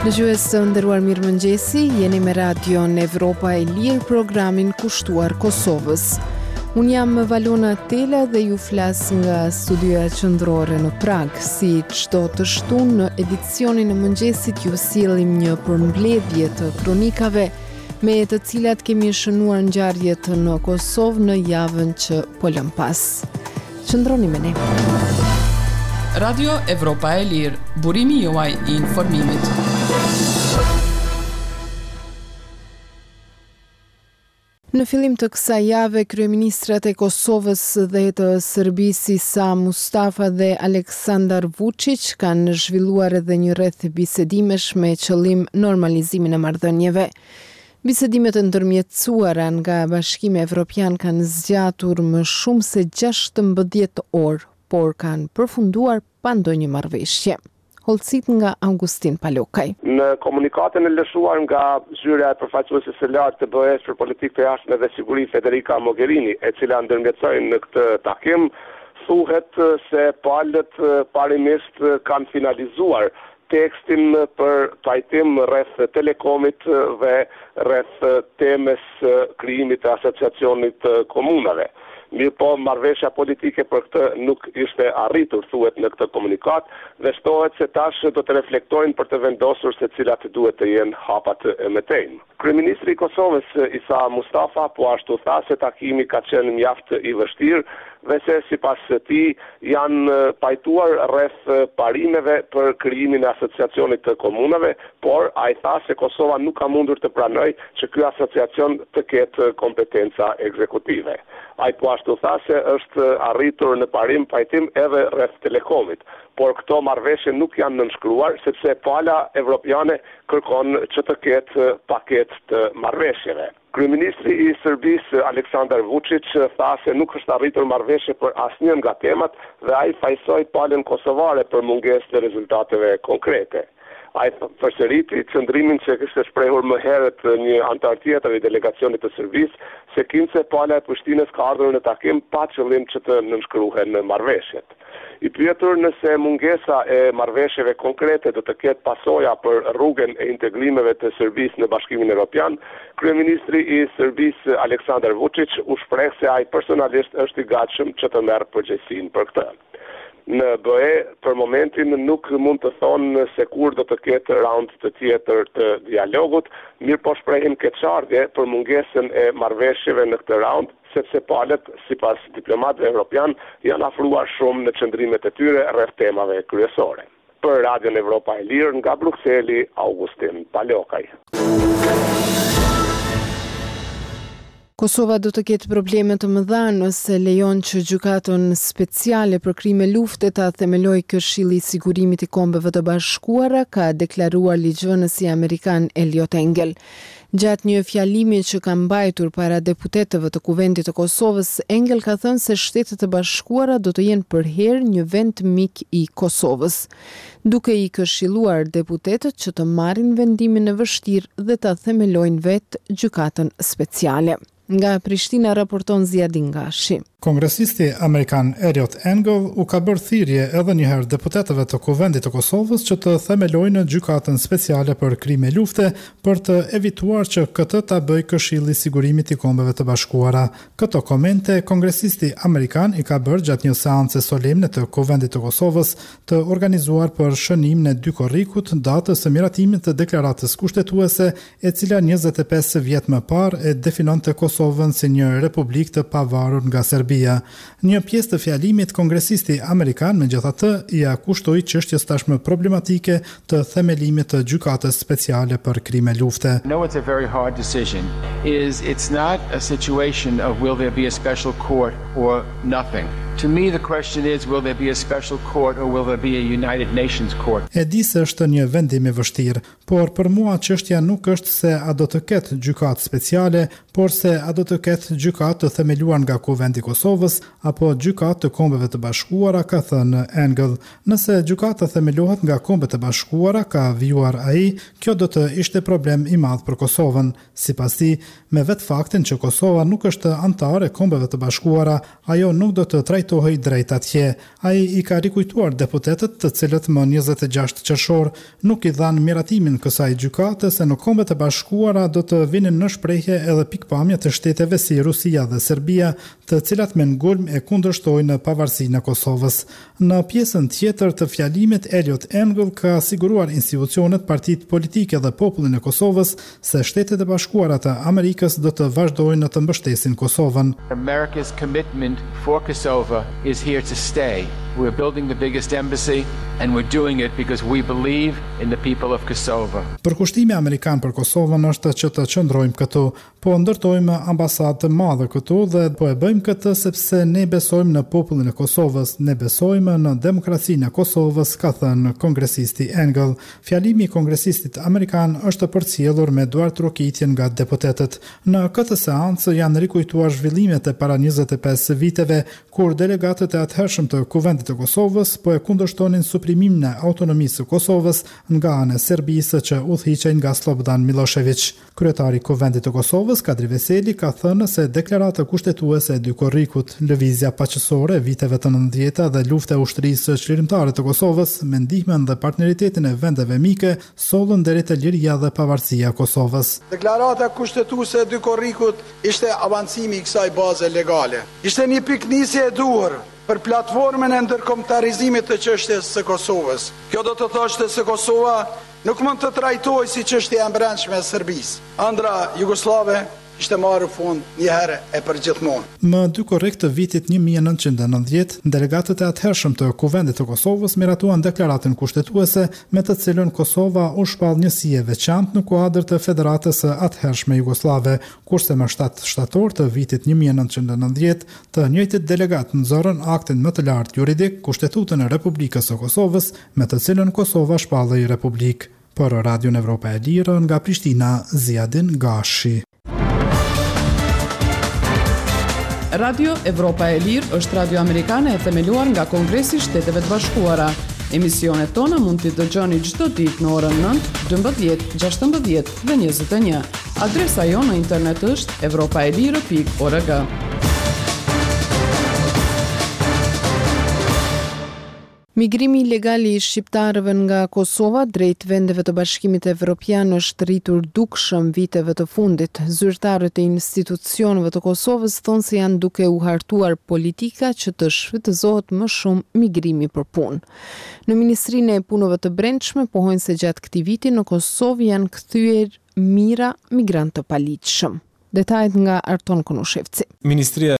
Dëgjues të nderuar, mirëmëngjesi, jeni me Radion Evropa e Lirë, programin kushtuar Kosovës. Unë jam Valona Tela dhe ju flas nga studioja qendrore në Prag. Si çdo të shtunë në edicionin e mëngjesit ju sjellim një përmbledhje të kronikave me të cilat kemi shënuar ngjarjet në Kosovë në javën që po lëm pas. Qëndroni me ne. Radio Evropa e Lirë, burimi juaj I informimit. Në fillim të kësaj jave, kryeministrat e Kosovës dhe të Serbisë Isa Mustafa dhe Aleksandar Vučić kanë zhvilluar edhe një rreth bisedimesh me qëllim normalizimin e marrëdhënieve. Bisedimet e ndërmjetësuara nga Bashkimi Evropian kanë zgjatur më shumë se 16 orë, por kanë përfunduar pa ndonjë marrëveshje. Holcit nga Augustin Palokaj. Në komunikatën e lëshuar nga zyrja e përfaqësueses së lartë të BE-s për politikë të jashtme dhe siguri Federica Mogherini, e cila ndërmjetësoi në këtë takim, thuhet se palët parimisht kanë finalizuar tekstin për trajtim rreth telekomit dhe rreth temës krijimit të asociacionit të komunave. Mirë po, marrëveshja politike për këtë nuk ishte arritur, thuhet në këtë komunikat, dhe shtohet se tash do të reflektojnë për të vendosur se cilat duhet të jenë hapat e mëtejnë. Kryeministri I Kosovës Isa Mustafa po ashtu tha se takimi ka qenë mjaft I vështirë dhe se sipas tij janë pajtuar rreth parimeve për krijimin e asociacionit të komunave, por ai tha se Kosova nuk ka mundur të pranojë që ky asociacion të ketë kompetenca ekzekutive. Ai po ashtu tha se është arritur në pajtim edhe rreth telekomit, por këto marrëveshje nuk janë nënshkruar sepse pala evropiane kërkon që të ketë paketë të marrëveshjeve. Kryeministri I Serbisë Aleksandar Vučić tha se nuk është arritur marrëveshje për asnjë nga temat dhe ai fajsoi palën kosovare për mungesë të rezultateve konkrete. Ai përsëriti qëndrimin që kishte shprehur më herët një antar tjetër I delegacionit të Serbisë, se kinë pala e Prishtinës ka ardhur në takim pa qëllim që të nënshkruhen marrëveshjet. I pyetur nëse mungesa e marrëveshjeve konkrete do të ketë pasoja për rrugën e integrimeve të Serbisë në Bashkimin Evropian, kryeministri I Serbisë Aleksandar Vučić u shpreh se ai personalisht është I gatshëm që të merr përgjegjësinë për këtë. Në BE, për momentin nuk mund të thonë se kur do të ketë raund të tjetër të dialogut, mirë po shprehin keqardhje për mungesën e marrëveshjeve në këtë raund, sepse palët, sipas diplomatëve evropian, janë afruar shumë në qëndrimet e tyre rreth temave kryesore. Për Radion Evropa e Lirë, nga Brukseli, Augustin Palokaj. Kosova do të ketë probleme të mëdha nëse lejon që gjykatën speciale për krime lufte ta themelojë Këshilli I Sigurimit I Kombeve të Bashkuara, ka deklaruar ligjvënësi amerikan Eliot Engel. Gjatë një fjalimi që ka mbajtur para deputetëve të Kuvendit të Kosovës, Engel ka thënë se Shtetet e Bashkuara do të jenë përherë një vend mik I Kosovës, duke I këshilluar deputetët që të marrin vendimin e vështirë dhe ta themelojnë vetë gjykatën speciale. Nga Prishtina raporton Ziadin Gashi. Kongresisti Amerikan Eliot Engel u ka bërë thirrje edhe një herë deputetëve të Kuvendit të Kosovës që të themelojnë gjykatën speciale për krime lufte për të evituar që këtë ta bëjë Këshilli I Sigurimit I Kombeve të Bashkuara. Këto komente kongresisti Amerikan I ka bërë gjatë një seance solemne të Kuvendit të Kosovës të organizuar për shënimin e 2 korrikut, datës së miratimit të deklaratës kushtetuese, e cila 25 vjet më parë e definonte Kosovën si një republikë të pavarur nga Serbia. Një pjesë të fjalimit, kongresisti amerikan megjithatë ia kushtoi çështjes tashmë problematike të themelimit të gjykatës speciale për krime lufte. No, it's a very hard decision. It's not a situation of will there be a special court or nothing. To me, the question is, will there be a special court or will there be a United Nations court? E di se është një vendim I vështirë, por për mua çështja nuk është se a do të ketë gjykatë speciale, por se a do të ketë gjykatë të themeluar nga Kuvendi I Kosovës apo gjykatë të Kombeve të Bashkuara, ka thënë Engel. Nëse gjykata themelohet nga Kombet e Bashkuara, ka vijuar ai, kjo do të ishte problem I madh për Kosovën. Sipas tij, me vetë faktin që Kosova nuk është antare e Kombeve të Bashkuara, ajo nuk do të trajtohet drejtohej drejt atje. Ai I ka rikujtuar deputetët të cilët më 26 qershor nuk I dhanë miratimin kësaj gjykate se në Kombet e Bashkuara do të vinin në shprehje edhe pikpamje të shteteve si Rusia dhe Serbia, të cilat me ngulm e kundërshtojnë pavarësinë e Kosovës. Në pjesën tjetër të fjalimit, Eliot Engel ka siguruar institucionet, partitë politike dhe popullin e Kosovës se Shtetet e Bashkuara të Amerikës do të vazhdojnë të mbështesin Kosovën. America's commitment for Kosovo is here to stay. We're building the biggest embassy and we're doing it because we believe in the people of Kosovo. Përkushtimi amerikan për Kosovën është që të qëndrojmë këtu, po ndërtojmë ambasadë të madhe këtu dhe po e bëjmë këtë sepse ne besojmë në popullin e Kosovës, ne besojmë në demokracinë e Kosovës, ka thënë kongresisti Engel. Fjalimi I kongresistit amerikan është përcjellur me duart rokitjen nga deputetët. Në këtë seancë janë rikujtuar zhvillimet e para 25 viteve, kur delegatët e atëhershëm të Kuvendit të Kosovës po e kundërshtonin suprimimin e autonomisë së Kosovës nga ana e Serbisë që udhhiqej nga Slobodan Milošević. Kryetari I Kuvendit të Kosovës, Kadri Veseli, ka thënë se deklarata kushtetuese e dy korrikut, lëvizja paqësore e viteve të 90-ta dhe lufta e ushtrisë çlirimtare të Kosovës me ndihmën dhe partneritetin e vendeve mike sollën deri te liria dhe pavarësia e Kosovës. Deklarata kushtetuese e dy korrikut ishte avancimi I kësaj baze legale. Ishte një piknisje e duhur për platformën e ndërkombëtarizimit të çështjes së Kosovës. Kjo do të thoshte se Kosova nuk mund të trajtohej si çështje e brendshme e Serbisë. Ëndra jugoslave ishte marrë fund një herë e përgjithmonë. Më 2 korrik të vitit 1990, delegatët e atëhershëm të Kuvendit të Kosovës miratuan deklaratën kushtetuese me të cilën Kosova u shpall njësi e veçantë në kuadër të Federatës së atëhershme Jugoslave, kurse më 7 shtator të vitit 1990, të njëjtit delegat nxorën aktin më të lartë juridik, Kushtetutën e Republikës së Kosovës, me të cilën Kosova shpallej republikë. Për Radion Evropa e Lirë nga Prishtina, Ziadin Gashi. Radio Evropa e Lirë është radio amerikane e themeluar nga Kongresi I Shteteve të Bashkuara. Emisionet tona mund t'i dëgjoni çdo ditë në orën 9, 12, 16 dhe 21. Adresa jonë në internet është evropaelire.org. Migrimi ilegal I shqiptarëve nga Kosova drejt vendeve të Bashkimit Evropian është rritur dukshëm viteve të fundit. Zyrtarët e institucioneve të Kosovës thonë se janë duke u hartuar politika që të shfrytëzohet më shumë migrimi për punë. Në Ministrinë e Punëve të Brendshme pohojnë se gjatë këtij viti në Kosovë janë kthyer mijëra migrantë të paligjshëm. Detajet nga Arton Konushevci. Ministria